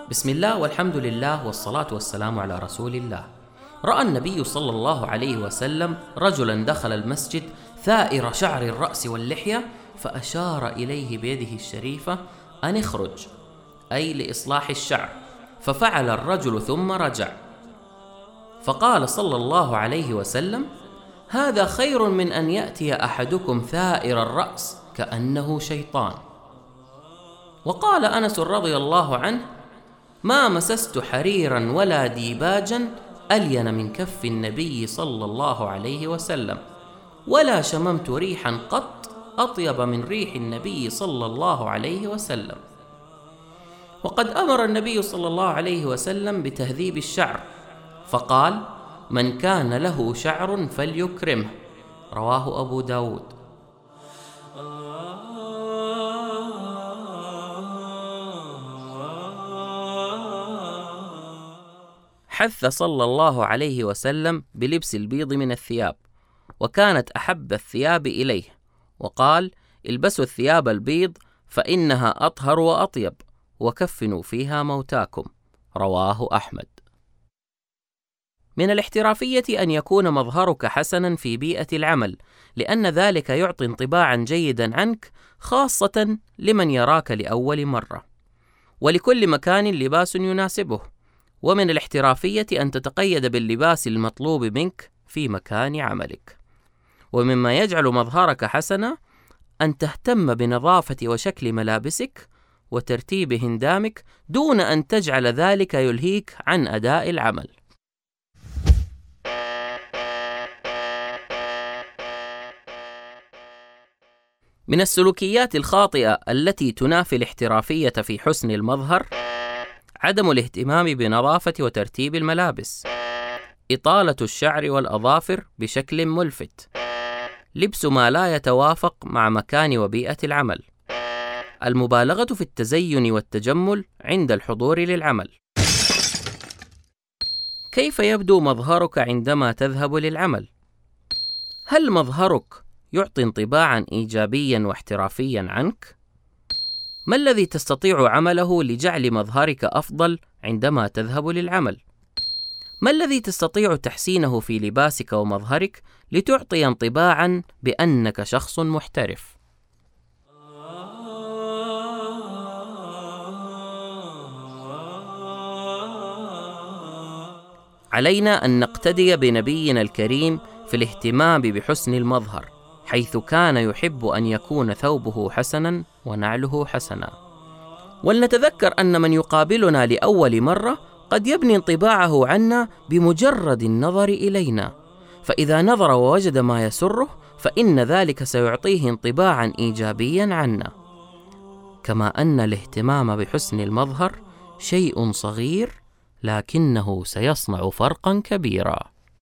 بسم الله والحمد لله والصلاة والسلام على رسول الله. رأى النبي صلى الله عليه وسلم رجلا دخل المسجد ثائر شعر الرأس واللحية، فأشار إليه بيده الشريفة أن اخرج، أي لإصلاح الشعر، ففعل الرجل ثم رجع. فقال صلى الله عليه وسلم: هذا خير من أن يأتي أحدكم ثائر الرأس كأنه شيطان. وقال أنس رضي الله عنه: ما مسست حريرا ولا ديباجا ألين من كف النبي صلى الله عليه وسلم، ولا شممت ريحا قط أطيب من ريح النبي صلى الله عليه وسلم. وقد أمر النبي صلى الله عليه وسلم بتهذيب الشعر، فقال: من كان له شعر فليكرمه، رواه أبو داود. حث صلى الله عليه وسلم بلبس البيض من الثياب، وكانت أحب الثياب إليه، وقال: البسوا الثياب البيض فإنها أطهر وأطيب، وكفنوا فيها موتاكم، رواه أحمد. من الاحترافية أن يكون مظهرك حسنا في بيئة العمل، لأن ذلك يعطي انطباعا جيدا عنك، خاصة لمن يراك لأول مرة. ولكل مكان لباس يناسبه، ومن الاحترافية أن تتقيد باللباس المطلوب منك في مكان عملك. ومما يجعل مظهرك حسنا أن تهتم بنظافة وشكل ملابسك وترتيب هندامك، دون أن تجعل ذلك يلهيك عن أداء العمل. من السلوكيات الخاطئة التي تنافي الاحترافية في حسن المظهر عدم الاهتمام بنظافة وترتيب الملابس، إطالة الشعر والأظافر بشكل ملفت، لبس ما لا يتوافق مع مكان وبيئة العمل، المبالغة في التزين والتجمل عند الحضور للعمل. كيف يبدو مظهرك عندما تذهب للعمل؟ هل مظهرك يعطي انطباعا إيجابيا واحترافيا عنك؟ ما الذي تستطيع عمله لجعل مظهرك أفضل عندما تذهب للعمل؟ ما الذي تستطيع تحسينه في لباسك ومظهرك لتعطي انطباعا بأنك شخص محترف؟ علينا أن نقتدي بنبينا الكريم في الاهتمام بحسن المظهر، حيث كان يحب أن يكون ثوبه حسنا ونعله حسنا. ولنتذكر أن من يقابلنا لأول مرة قد يبني انطباعه عنا بمجرد النظر إلينا، فإذا نظر ووجد ما يسره فإن ذلك سيعطيه انطباعا إيجابيا عنا. كما أن الاهتمام بحسن المظهر شيء صغير لكنه سيصنع فرقا كبيرا.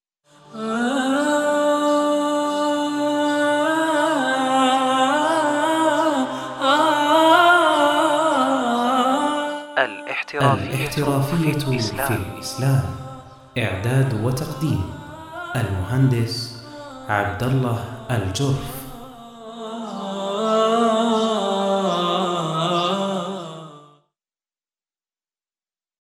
الاحترافية في الإسلام. إعداد وتقديم المهندس عبد الله الجرف.